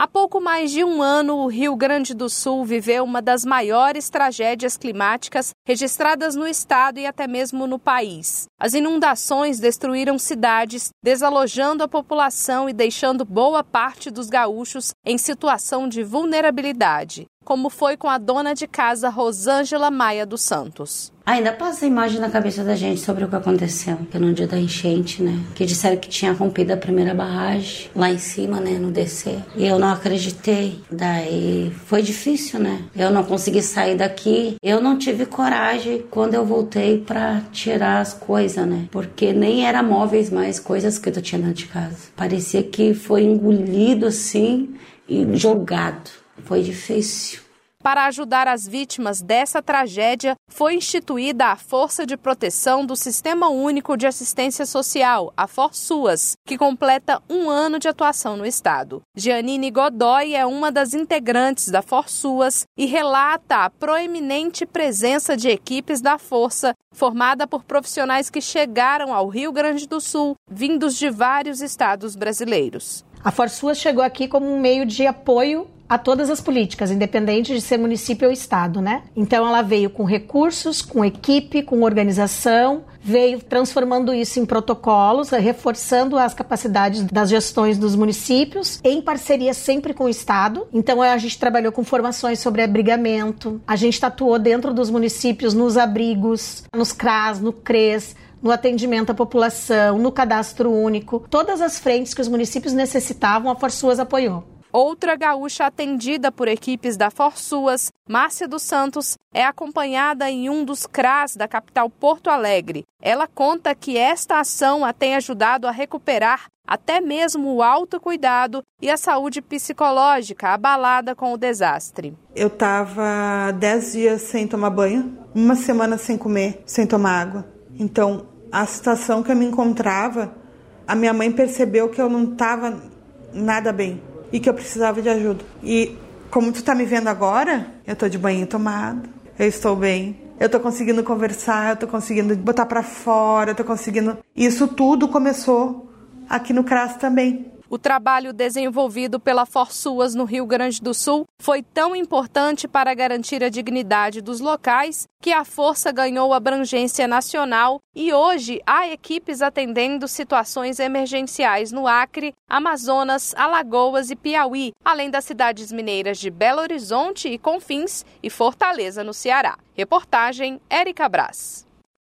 Há pouco mais de um ano, o Rio Grande do Sul viveu uma das maiores tragédias climáticas registradas no estado e até mesmo no país. As inundações destruíram cidades, desalojando a população e deixando boa parte dos gaúchos em situação de vulnerabilidade, como foi com a dona de casa Rosângela Maia dos Santos. Ainda passa a imagem na cabeça da gente sobre o que aconteceu, que no dia da enchente, né? Que disseram que tinha rompido a primeira barragem lá em cima, né? No DC. E eu não acreditei. Daí foi difícil, né? Eu não consegui sair daqui. Eu não tive coragem quando eu voltei pra tirar as coisas, né? Porque nem era móveis mais, coisas que eu tinha dentro de casa. Parecia que foi engolido assim e jogado. Foi difícil. Para ajudar as vítimas dessa tragédia, foi instituída a Força de Proteção do Sistema Único de Assistência Social, a ForSUAS, que completa um ano de atuação no estado. Gianine Godoy é uma das integrantes da ForSUAS e relata a proeminente presença de equipes da Força, formada por profissionais que chegaram ao Rio Grande do Sul, vindos de vários estados brasileiros. A ForSUAS chegou aqui como um meio de apoio a todas as políticas, independente de ser município ou estado, né? Então ela veio com recursos, com equipe, com organização, veio transformando isso em protocolos, reforçando as capacidades das gestões dos municípios, em parceria sempre com o estado. Então a gente trabalhou com formações sobre abrigamento, a gente atuou dentro dos municípios nos abrigos, nos CRAS, no CRES, no atendimento à população, no cadastro único. Todas as frentes que os municípios necessitavam, a ForSUAS apoiou. Outra gaúcha atendida por equipes da ForSUAS, Márcia dos Santos, é acompanhada em um dos CRAS da capital Porto Alegre. Ela conta que esta ação a tem ajudado a recuperar até mesmo o autocuidado e a saúde psicológica abalada com o desastre. Eu estava 10 dias sem tomar banho, uma semana sem comer, sem tomar água. Então, a situação que eu me encontrava, a minha mãe percebeu que eu não estava nada bem e que eu precisava de ajuda. E como tu tá me vendo agora, eu tô de banho tomado, eu estou bem, eu tô conseguindo conversar, eu tô conseguindo botar pra fora, eu tô conseguindo... Isso tudo começou aqui no CRAS também. O trabalho desenvolvido pela ForSUAS no Rio Grande do Sul foi tão importante para garantir a dignidade dos locais que a força ganhou abrangência nacional e hoje há equipes atendendo situações emergenciais no Acre, Amazonas, Alagoas e Piauí, além das cidades mineiras de Belo Horizonte e Confins e Fortaleza, no Ceará. Reportagem Érica Brás.